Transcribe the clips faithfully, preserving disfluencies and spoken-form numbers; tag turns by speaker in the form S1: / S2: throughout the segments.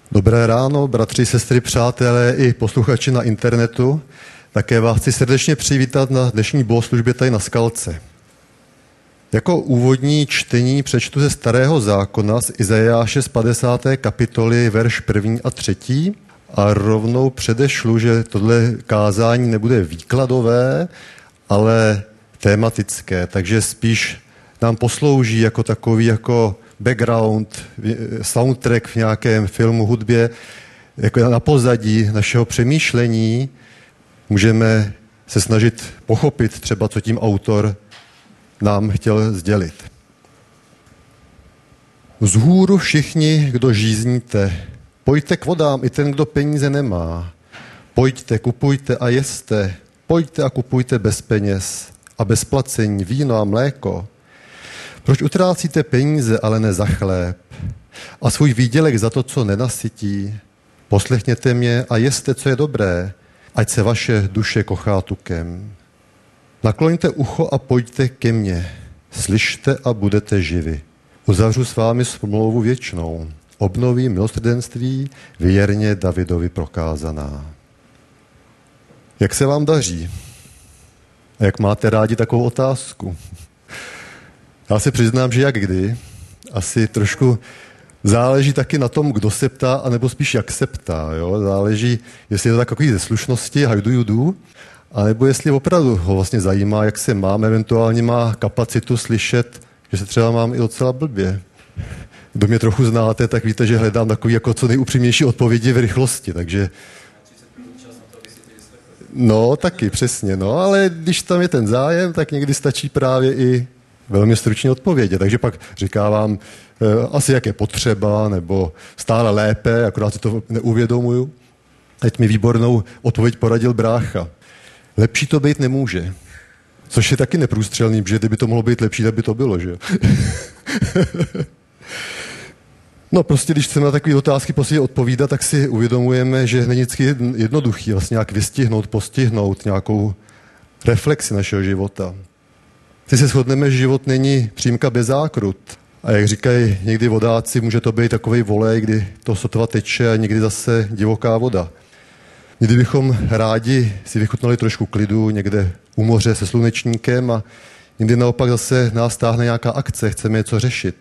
S1: Dobré ráno, bratři, sestry, přátelé i posluchači na internetu. Také vás chci srdečně přivítat na dnešní bohoslužbě tady na Skalce. Jako úvodní čtení přečtu ze Starého zákona z Izajáše z padesáté kapitoly, verš první a třetí. A rovnou předešlu, že tohle kázání nebude výkladové, ale tematické, takže spíš nám poslouží jako takový jako background, soundtrack v nějakém filmu, hudbě, jako na pozadí našeho přemýšlení. Můžeme se snažit pochopit třeba, co tím autor nám chtěl sdělit. Vzhůru všichni, kdo žízníte, pojďte k vodám i ten, kdo peníze nemá. Pojďte, kupujte a jeste. Pojďte a kupujte bez peněz a bez placení víno a mléko. Proč utrácíte peníze, ale ne za chléb? A svůj výdělek za to, co nenasytí? Poslechněte mě a jeste, co je dobré, ať se vaše duše kochá tukem. Nakloňte ucho a pojďte ke mně. Slyšte a budete živi. Uzavřu s vámi smlouvu věčnou. Obnovím milosrdenství věrně Davidovi prokázaná. Jak se vám daří? A jak máte rádi takovou otázku? Já se přiznám, že jak kdy. Asi trošku záleží taky na tom, kdo se ptá, anebo spíš jak se ptá. Jo? Záleží, jestli je to takový ze slušnosti, hajdu judu, anebo jestli opravdu ho vlastně zajímá, jak se mám, eventuálně má kapacitu slyšet, že se třeba mám i docela blbě. Kdo mě trochu znáte, tak víte, že hledám takový jako co nejupřímnější odpovědi v rychlosti, takže... No, taky, přesně, no, ale když tam je ten zájem, tak někdy stačí právě i velmi stručně odpovědět. Takže pak říkávám eh, asi, jak je potřeba, nebo stále lépe, akorát si to neuvědomuju. Teď mi výbornou odpověď poradil brácha. Lepší to být nemůže. Což je taky neprůstřelný, protože kdyby to mohlo být lepší, tak by to bylo, že jo? No prostě, když chceme na takové otázky prostě odpovídat, tak si uvědomujeme, že není vždycky jednoduchý vlastně nějak vystihnout, postihnout nějakou reflexi našeho života. Ty se shodneme, že život není přímka bez zákrut. A jak říkají někdy vodáci, může to být takovej volej, kdy to sotva teče a někdy zase divoká voda. Někdy bychom rádi si vychutnali trošku klidu někde u moře se slunečníkem a někdy naopak zase nás táhne nějaká akce, chceme něco řešit.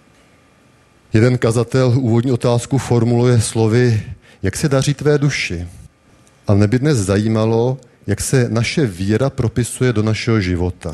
S1: Jeden kazatel úvodní otázku formuluje slovy, jak se daří tvé duši. A mě by dnes zajímalo, jak se naše víra propisuje do našeho života.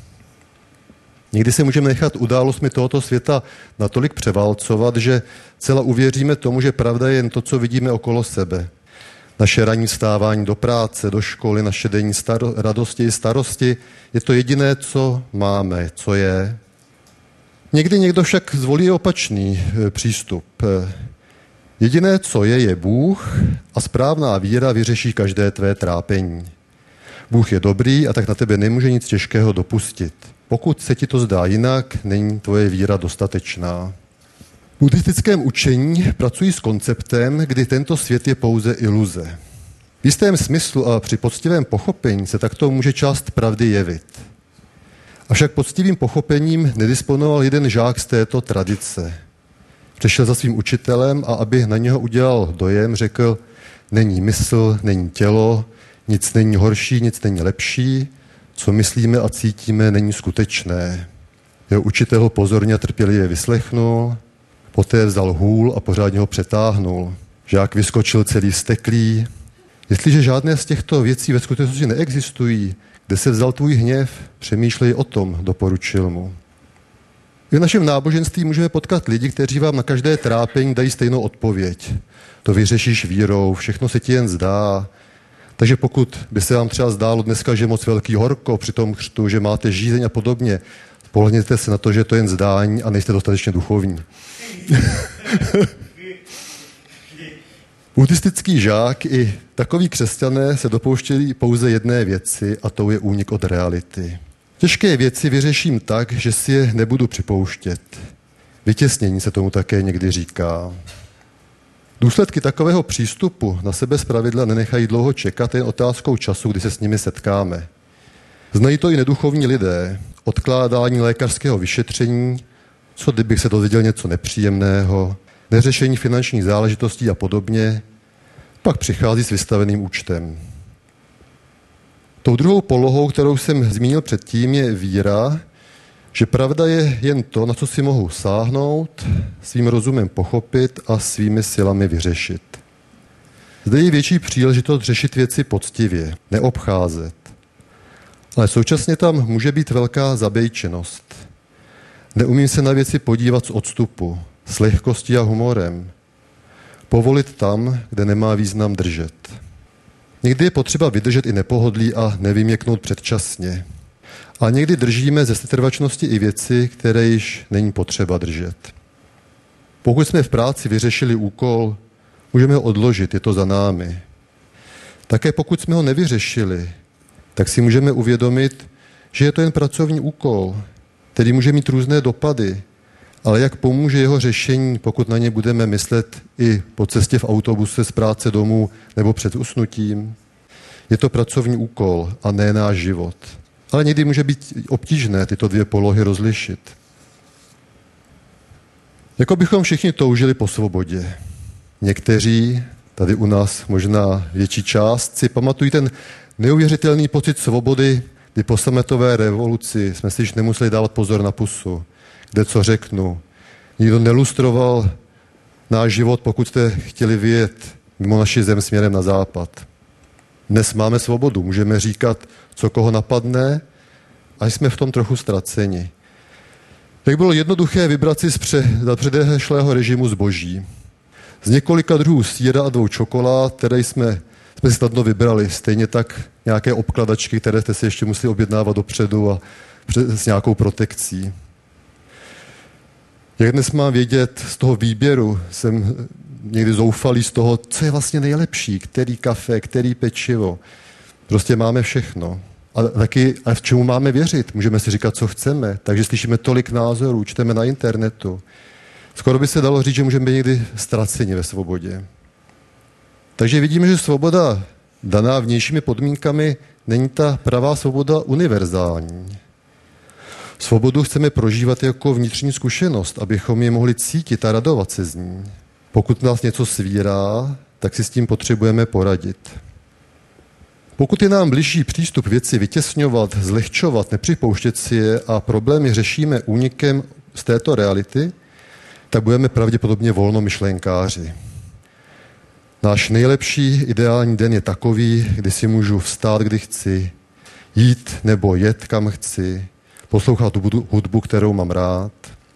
S1: Někdy se můžeme nechat událostmi tohoto světa natolik převálcovat, že celá uvěříme tomu, že pravda je jen to, co vidíme okolo sebe. Naše ranní vstávání do práce, do školy, naše denní staro- radosti i starosti je to jediné, co máme, co je. Někdy někdo však zvolí opačný přístup. Jediné, co je, je Bůh a správná víra vyřeší každé tvé trápení. Bůh je dobrý a tak na tebe nemůže nic těžkého dopustit. Pokud se ti to zdá jinak, není tvoje víra dostatečná. V buddhistickém učení pracují s konceptem, kdy tento svět je pouze iluze. V jistém smyslu a při poctivém pochopení se takto může část pravdy jevit. Avšak poctivým pochopením nedisponoval jeden žák z této tradice. Přišel za svým učitelem a aby na něho udělal dojem, řekl, není mysl, není tělo, nic není horší, nic není lepší, co myslíme a cítíme, není skutečné. Jeho učitel ho pozorně a trpělivě vyslechnul, poté vzal hůl a pořádně ho přetáhnul. Žák vyskočil celý vzteklý. Jestliže žádné z těchto věcí ve skutečnosti neexistují, kde se vzal tvůj hněv, přemýšlej o tom, doporučil mu. I v našem náboženství můžeme potkat lidi, kteří vám na každé trápení dají stejnou odpověď. To vyřešíš vírou, všechno se ti jen zdá. Takže pokud by se vám třeba zdálo dneska, že je moc velký horko při tom křtu, že máte žízeň a podobně, spolehněte se na to, že je to jen zdání a nejste dostatečně duchovní. Buddhistický žák i takoví křesťané se dopouštěli pouze jedné věci a to je únik od reality. Těžké věci vyřeším tak, že si je nebudu připouštět. Vytěsnění se tomu také někdy říká. Důsledky takového přístupu na sebe zpravidla nenechají dlouho čekat, jen otázkou času, kdy se s nimi setkáme. Znají to i neduchovní lidé. Odkládání lékařského vyšetření, co kdybych se dozvěděl něco nepříjemného, neřešení finančních záležitostí a podobně, pak přichází s vystaveným účtem. Tou druhou polohou, kterou jsem zmínil předtím, je víra, že pravda je jen to, na co si mohu sáhnout, svým rozumem pochopit a svými silami vyřešit. Zde je větší příležitost řešit věci poctivě, neobcházet. Ale současně tam může být velká zabejčenost. Neumím se na věci podívat z odstupu, s lehkostí a humorem. Povolit tam, kde nemá význam držet. Někdy je potřeba vydržet i nepohodlí a nevyměknout předčasně. A někdy držíme ze setrvačnosti i věci, které již není potřeba držet. Pokud jsme v práci vyřešili úkol, můžeme ho odložit, je to za námi. Také pokud jsme ho nevyřešili, tak si můžeme uvědomit, že je to jen pracovní úkol, který může mít různé dopady, ale jak pomůže jeho řešení, pokud na ně budeme myslet i po cestě v autobuse z práce domů nebo před usnutím? Je to pracovní úkol a ne náš život. Ale někdy může být obtížné tyto dvě polohy rozlišit. Jako bychom všichni toužili po svobodě. Někteří, tady u nás možná větší část, si pamatují ten neuvěřitelný pocit svobody, kdy po sametové revoluci jsme si již nemuseli dávat pozor na pusu, kde co řeknu. Nikdo nelustroval náš život, pokud jste chtěli vyjet mimo naši zem směrem na západ. Dnes máme svobodu, můžeme říkat, co koho napadne, a jsme v tom trochu ztraceni. Tak bylo jednoduché vybrat si z předešlého režimu zboží. Z několika druhů sýra a dvou čokolád, které jsme, jsme si snadno vybrali. Stejně tak nějaké obkladačky, které jste si ještě museli objednávat dopředu a s nějakou protekcí. Jak dnes mám vědět z toho výběru, jsem někdy zoufalý z toho, co je vlastně nejlepší, který kafe, který pečivo. Prostě máme všechno. A taky, a v čemu máme věřit? Můžeme si říkat, co chceme. Takže slyšíme tolik názorů, čteme na internetu. Skoro by se dalo říct, že můžeme být někdy ztraceni ve svobodě. Takže vidíme, že svoboda daná vnějšími podmínkami není ta pravá svoboda univerzální. Svobodu chceme prožívat jako vnitřní zkušenost, abychom ji mohli cítit a radovat se z ní. Pokud nás něco svírá, tak si s tím potřebujeme poradit. Pokud je nám bližší přístup věci vytěsňovat, zlehčovat, nepřipouštět si je a problémy řešíme únikem z této reality, tak budeme pravděpodobně volnomyšlenkáři. Náš nejlepší ideální den je takový, kdy si můžu vstát, kdy chci, jít nebo jet, kam chci, poslouchat hudbu, kterou mám rád.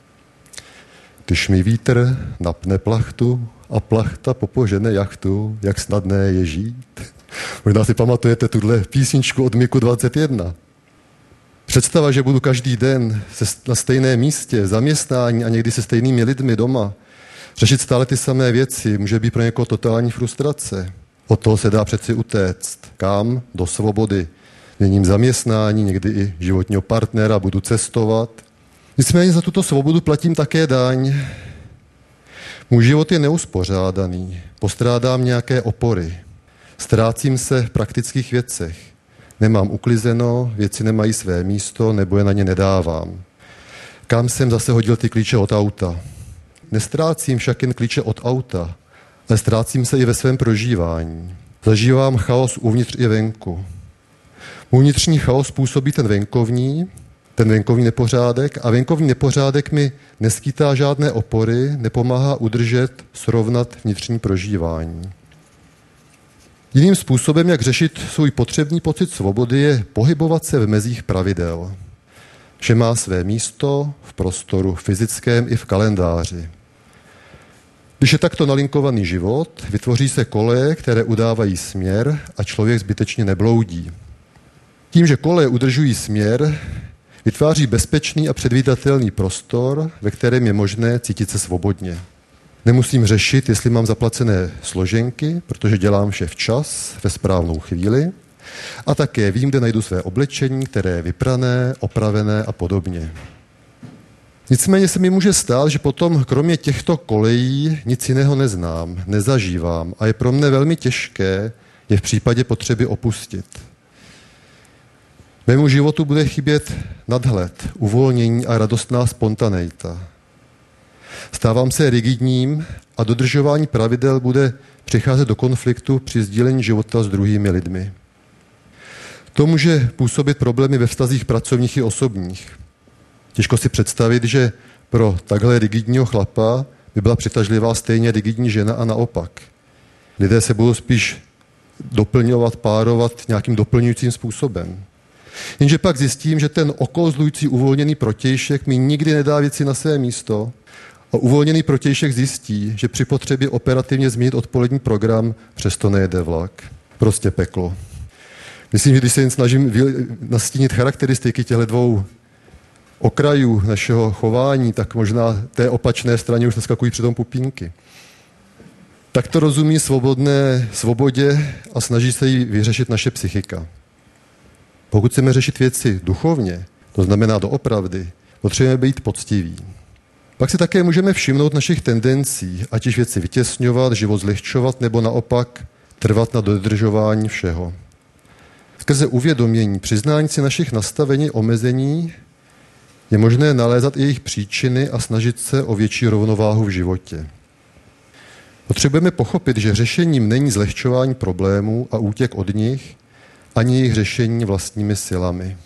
S1: Když mi vítr napne plachtu a plachta popožene jachtu, jak snadné je žít. Možná si pamatujete tuhle písničku od Miku dvacet jedna. Představa, že budu každý den na stejném místě, zaměstnání a někdy se stejnými lidmi doma, řešit stále ty samé věci, může být pro někoho totální frustrace. Od toho se dá přeci utéct. Kam? Do svobody. Měním zaměstnání, někdy i životního partnera, budu cestovat. Nicméně za tuto svobodu platím také daň. Můj život je neuspořádaný, postrádám nějaké opory. Ztrácím se v praktických věcech. Nemám uklizeno, věci nemají své místo, nebo je na ně nedávám. Kam jsem zase hodil ty klíče od auta? Nestrácím však jen klíče od auta, ale ztrácím se i ve svém prožívání. Zažívám chaos uvnitř i venku. Můj vnitřní chaos působí ten venkovní, ten venkovní nepořádek a venkovní nepořádek mi neskýtá žádné opory, nepomáhá udržet, srovnat vnitřní prožívání. Jiným způsobem, jak řešit svůj potřebný pocit svobody, je pohybovat se v mezích pravidel. Vše má své místo v prostoru fyzickém i v kalendáři. Když je takto nalinkovaný život, vytvoří se koleje, které udávají směr a člověk zbytečně nebloudí. Tím, že koleje udržují směr, vytváří bezpečný a předvídatelný prostor, ve kterém je možné cítit se svobodně. Nemusím řešit, jestli mám zaplacené složenky, protože dělám vše včas, ve správnou chvíli. A také vím, kde najdu své oblečení, které je vyprané, opravené a podobně. Nicméně se mi může stát, že potom kromě těchto kolejí nic jiného neznám, nezažívám a je pro mne velmi těžké je v případě potřeby opustit. Mému životu bude chybět nadhled, uvolnění a radostná spontaneita. Stávám se rigidním a dodržování pravidel bude přicházet do konfliktu při sdílení života s druhými lidmi. To může působit problémy ve vztazích pracovních i osobních. Těžko si představit, že pro takhle rigidního chlapa by byla přitažlivá stejně rigidní žena a naopak. Lidé se budou spíš doplňovat, párovat nějakým doplňujícím způsobem. Jenže pak zjistím, že ten okouzlující uvolněný protějšek mi nikdy nedá věci na své místo a uvolněný protějšek zjistí, že při potřebě operativně změnit odpolední program přesto nejede vlak. Prostě peklo. Myslím, že když se jen snažím nastínit charakteristiky těchto dvou okrajů našeho chování, tak možná té opačné straně už naskakují přitom pupínky. Tak to rozumí svobodné svobodě a snaží se jí vyřešit naše psychika. Pokud chceme řešit věci duchovně, to znamená doopravdy, potřebujeme být poctiví. Pak si také můžeme všimnout našich tendencí, ať již věci vytěsňovat, život zlehčovat, nebo naopak trvat na dodržování všeho. Skrze uvědomění, přiznání si našich nastavení, omezení, je možné nalézat i jejich příčiny a snažit se o větší rovnováhu v životě. Potřebujeme pochopit, že řešením není zlehčování problémů a útěk od nich, ani jejich řešení vlastními silami.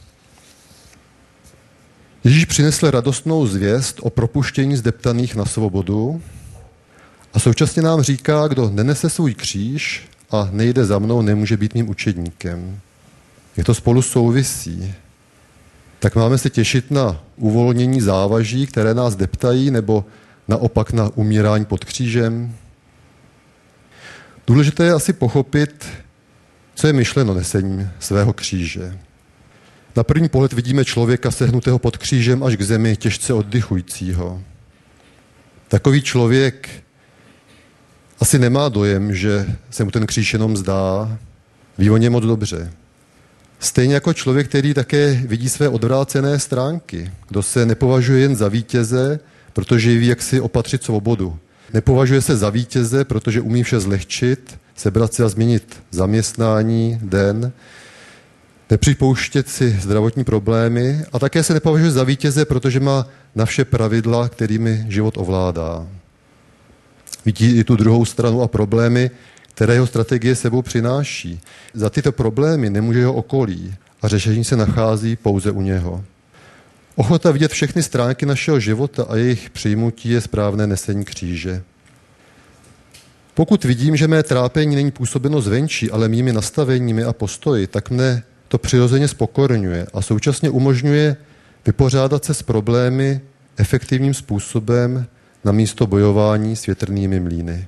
S1: Ježíš přinesl radostnou zvěst o propuštění zdeptaných na svobodu a současně nám říká, kdo nenese svůj kříž a nejde za mnou, nemůže být mým učedníkem. Jak to spolu souvisí? Tak máme se těšit na uvolnění závaží, které nás deptají, nebo naopak na umírání pod křížem? Důležité je asi pochopit, co je myšleno nesením svého kříže. Na první pohled vidíme člověka sehnutého pod křížem až k zemi, těžce oddychujícího. Takový člověk asi nemá dojem, že se mu ten kříž jenom zdá, ví o něm moc dobře. Stejně jako člověk, který také vidí své odvrácené stránky, kdo se nepovažuje jen za vítěze, protože ví, jak si opatřit svobodu. Nepovažuje se za vítěze, protože umí vše zlehčit, sebrat si a změnit zaměstnání, den, nepřipouštět si zdravotní problémy a také se nepovažuje za vítěze, protože má na vše pravidla, kterými život ovládá. Vidí i tu druhou stranu a problémy, které jeho strategie sebou přináší. Za tyto problémy nemůže jeho okolí a řešení se nachází pouze u něho. Ochota vidět všechny stránky našeho života a jejich přijmutí je správné nesení kříže. Pokud vidím, že mé trápení není působeno zvenčí, ale mými nastaveními a postoji, tak mne to přirozeně spokorňuje a současně umožňuje vypořádat se s problémy efektivním způsobem namísto bojování s větrnými mlýny.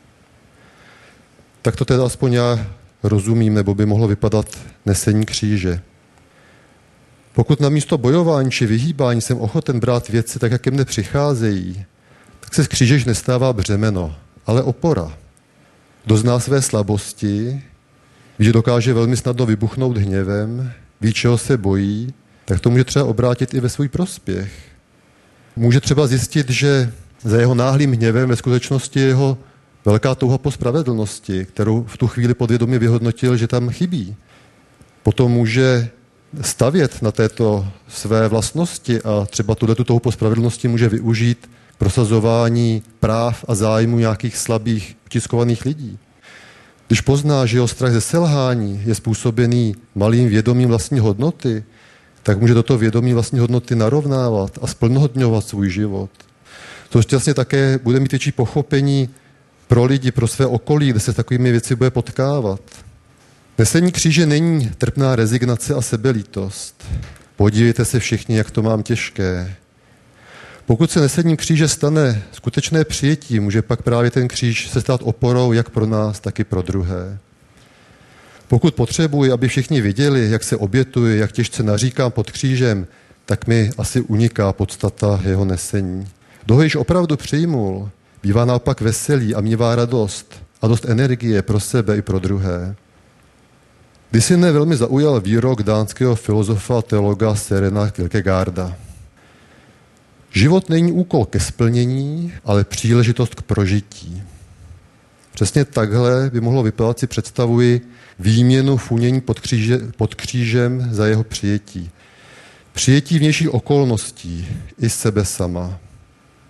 S1: Tak to teda aspoň já rozumím, nebo by mohlo vypadat nesení kříže. Pokud namísto bojování či vyhýbání jsem ochoten brát věci tak, jak ke mne přicházejí, tak se z kříže nestává břemeno, ale opora. Kdo zná své slabosti, ví, že dokáže velmi snadno vybuchnout hněvem, ví, čeho se bojí, tak to může třeba obrátit i ve svůj prospěch. Může třeba zjistit, že za jeho náhlým hněvem ve skutečnosti je jeho velká touha po spravedlnosti, kterou v tu chvíli podvědomě vyhodnotil, že tam chybí. Potom může stavět na této své vlastnosti a třeba tuhletu touhu po spravedlnosti může využít k prosazování práv a zájmu nějakých slabých, utiskovaných lidí. Když pozná, že jeho strach ze selhání je způsobený malým vědomím vlastní hodnoty, tak může toto vědomí vlastní hodnoty narovnávat a splnohodňovat svůj život. Současně také bude mít větší pochopení pro lidi, pro své okolí, kde se s takovými věci bude potkávat. Nesení kříže není trpná rezignace a sebelítost. Podívejte se všichni, jak to mám těžké. Pokud se nesením kříže stane skutečné přijetí, může pak právě ten kříž se stát oporou jak pro nás, tak i pro druhé. Pokud potřebuji, aby všichni viděli, jak se obětuji, jak těžce naříkám pod křížem, tak mi asi uniká podstata jeho nesení. Kdo ho již opravdu přijmul, bývá naopak veselý a mívá radost a dost energie pro sebe i pro druhé. Kdysi mne velmi zaujal výrok dánského filozofa a teologa Sørena Kierkegaarda. Život není úkol ke splnění, ale příležitost k prožití. Přesně takhle by mohlo vypadat, si představuji výměnu funění pod, kříže, pod křížem za jeho přijetí. Přijetí vnějších okolností i sebe sama.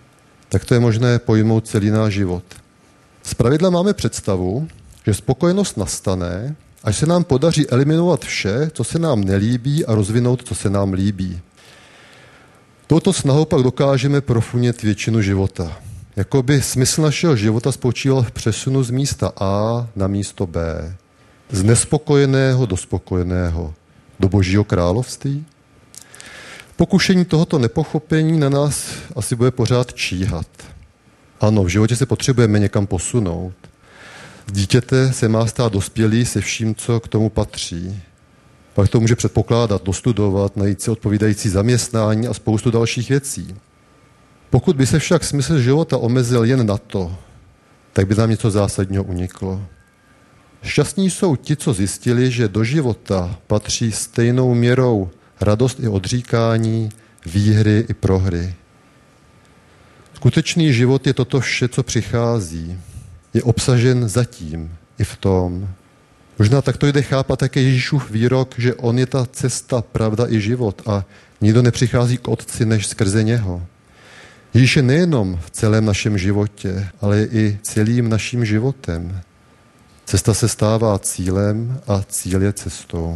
S1: tak to je možné pojmout celý náš život. Zpravidla máme představu, že spokojenost nastane, až se nám podaří eliminovat vše, co se nám nelíbí, a rozvinout, co se nám líbí. Touto snahou pak dokážeme profunět většinu života. Jakoby smysl našeho života spočíval v přesunu z místa A na místo B. Z nespokojeného do spokojeného. Do Božího království. Pokušení tohoto nepochopení na nás asi bude pořád číhat. Ano, v životě se potřebujeme někam posunout. Z dítěte se má stát dospělý se vším, co k tomu patří. Pak to může předpokládat, dostudovat, najít si odpovídající zaměstnání a spoustu dalších věcí. Pokud by se však smysl života omezil jen na to, tak by nám něco zásadního uniklo. Šťastní jsou ti, co zjistili, že do života patří stejnou měrou radost i odříkání, výhry i prohry. Skutečný život je toto vše, co přichází. Je obsažen zatím i v tom. Možná takto jde chápat také Ježíšův výrok, že on je ta cesta, pravda i život a nikdo nepřichází k Otci než skrze něho. Ježíš je nejenom v celém našem životě, ale je i celým naším životem. Cesta se stává cílem a cíl je cestou.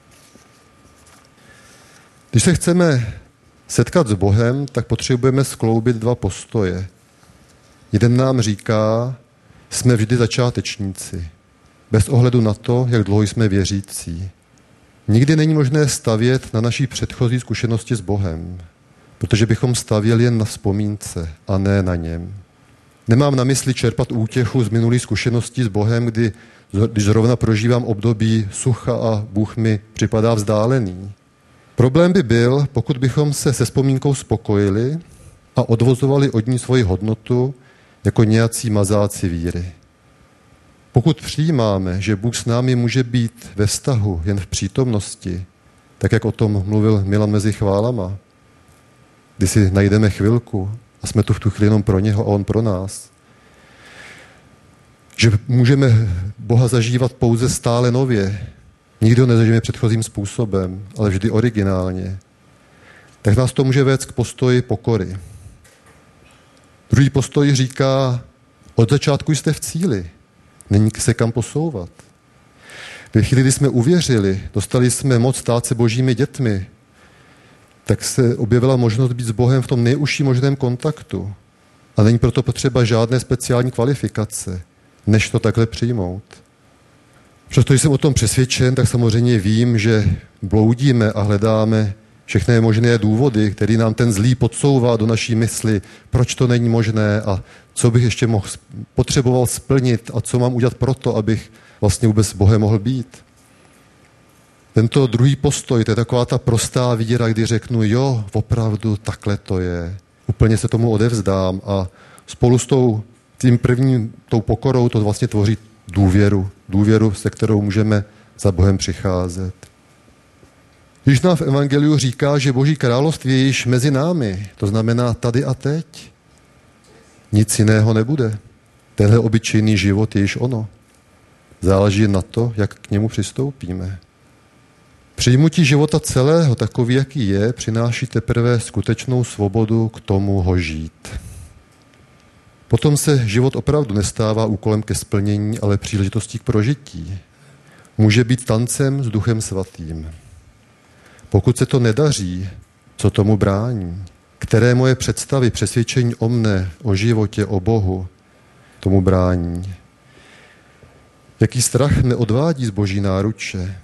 S1: Když se chceme setkat s Bohem, tak potřebujeme skloubit dva postoje. Jeden nám říká, jsme vždy začátečníci, bez ohledu na to, jak dlouho jsme věřící. Nikdy není možné stavět na naší předchozí zkušenosti s Bohem, protože bychom stavěli jen na vzpomínce a ne na něm. Nemám na mysli čerpat útěchu z minulých zkušeností s Bohem, kdy, když zrovna prožívám období sucha a Bůh mi připadá vzdálený. Problém by byl, pokud bychom se se vzpomínkou spokojili a odvozovali od ní svoji hodnotu jako nějací mazáci víry. Pokud přijímáme, že Bůh s námi může být ve vztahu jen v přítomnosti, tak jak o tom mluvil Milan mezi chválama, kdy si najdeme chvilku a jsme tu v tu chvíli jenom pro něho a on pro nás, že můžeme Boha zažívat pouze stále nově, nikdy ho nezažijeme předchozím způsobem, ale vždy originálně, tak nás to může vést k postoji pokory. Druhý postoj říká, od začátku jste v cíli, není se kam posouvat. Ve chvíli, kdy jsme uvěřili, dostali jsme moc stát se božími dětmi, tak se objevila možnost být s Bohem v tom nejužším možném kontaktu. A není proto potřeba žádné speciální kvalifikace, než to takhle přijmout. Přestože jsem o tom přesvědčen, tak samozřejmě vím, že bloudíme a hledáme všechny možné důvody, které nám ten zlý podsouvá do naší mysli, proč to není možné a co bych ještě mohl, potřeboval splnit a co mám udělat proto, abych vlastně vůbec s Bohem mohl být. Tento druhý postoj, to je taková ta prostá víra, kdy řeknu, jo, opravdu takhle to je. Úplně se tomu odevzdám a spolu s tou, tím prvním, tou pokorou to vlastně tvoří důvěru. Důvěru, se kterou můžeme za Bohem přicházet. Ježíš nám v evangeliu říká, že Boží království je již mezi námi, to znamená tady a teď. Nic jiného nebude. Tenhle obyčejný život je již ono. Záleží na to, jak k němu přistoupíme. Přijmutí života celého, takový, jaký je, přináší teprve skutečnou svobodu k tomu ho žít. Potom se život opravdu nestává úkolem ke splnění, ale příležitostí k prožití. Může být tancem s Duchem Svatým. Pokud se to nedaří, co tomu brání? Které moje představy, přesvědčení o mne, o životě, o Bohu tomu brání? Jaký strach mne odvádí z Boží náruče?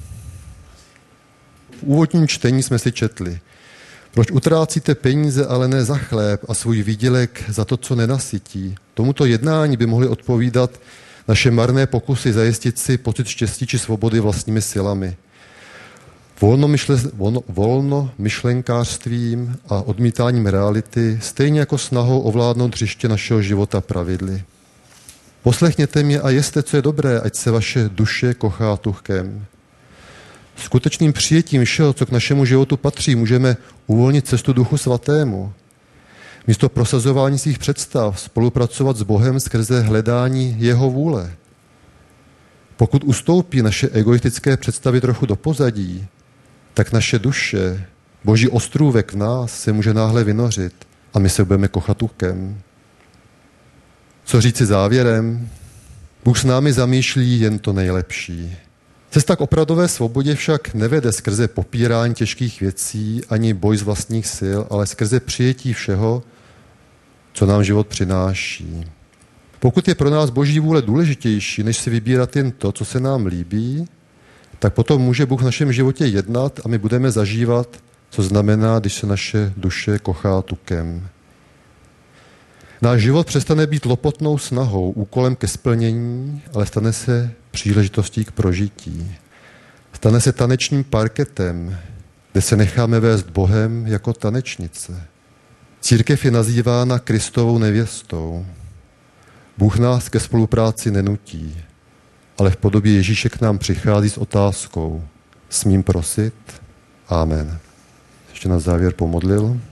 S1: V úvodním čtení jsme si četli. Proč utrácíte peníze, ale ne za chléb a svůj výdělek za to, co nenasytí? Tomuto jednání by mohly odpovídat naše marné pokusy zajistit si pocit štěstí či svobody vlastními silami. Volno, myšle, volno, volno myšlenkářstvím a odmítáním reality, stejně jako snahou ovládnout hřiště našeho života pravidly. Poslechněte mě a jeste, co je dobré, ať se vaše duše kochá tuchkem. Skutečným přijetím všeho, co k našemu životu patří, můžeme uvolnit cestu Duchu Svatému. Místo prosazování svých představ spolupracovat s Bohem skrze hledání jeho vůle. Pokud ustoupí naše egoistické představy trochu do pozadí, tak naše duše, Boží ostrůvek v nás se může náhle vynořit a my se budeme kochat ukem. Co říci závěrem? Bůh s námi zamýšlí jen to nejlepší. Cesta k opravdové svobodě však nevede skrze popírání těžkých věcí ani boj z vlastních sil, ale skrze přijetí všeho, co nám život přináší. Pokud je pro nás Boží vůle důležitější, než si vybírat jen to, co se nám líbí, tak potom může Bůh v našem životě jednat a my budeme zažívat, co znamená, když se naše duše kochá tukem. Náš život přestane být lopotnou snahou, úkolem ke splnění, ale stane se příležitostí k prožití. Stane se tanečním parketem, kde se necháme vést Bohem jako tanečnice. Církev je nazývána Kristovou nevěstou. Bůh nás ke spolupráci nenutí, ale v podobě Ježíše k nám přichází s otázkou: smím prosit? Amen. Ještě na závěr pomodlil.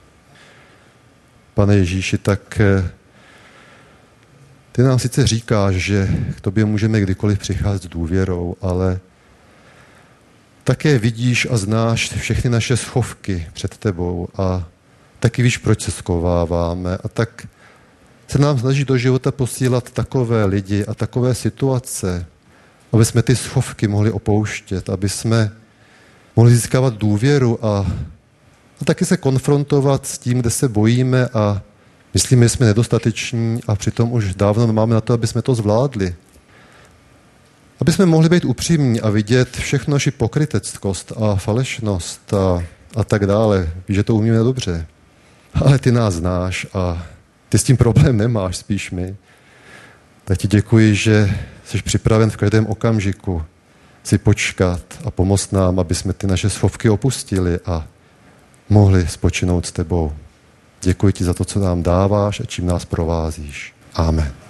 S1: Pane Ježíši, tak ty nám sice říkáš, že k tobě můžeme kdykoliv přicházet s důvěrou, ale také vidíš a znáš všechny naše schovky před tebou a taky víš, proč se schováváme, a tak se nám snaží do života posílat takové lidi a takové situace, aby jsme ty schovky mohli opouštět, aby jsme mohli získávat důvěru a, a taky se konfrontovat s tím, kde se bojíme a myslíme, že jsme nedostateční a přitom už dávno máme na to, aby jsme to zvládli. Aby jsme mohli být upřímní a vidět všechno naši pokryteckost a falešnost a, a tak dále. Víš, že to umíme dobře. Ale ty nás znáš a ty s tím problém nemáš, spíš my. Tak ti děkuji, že jsi připraven v každém okamžiku si počkat a pomoct nám, aby jsme ty naše schovky opustili a mohli spočinout s tebou. Děkuji ti za to, co nám dáváš a čím nás provázíš. Amen.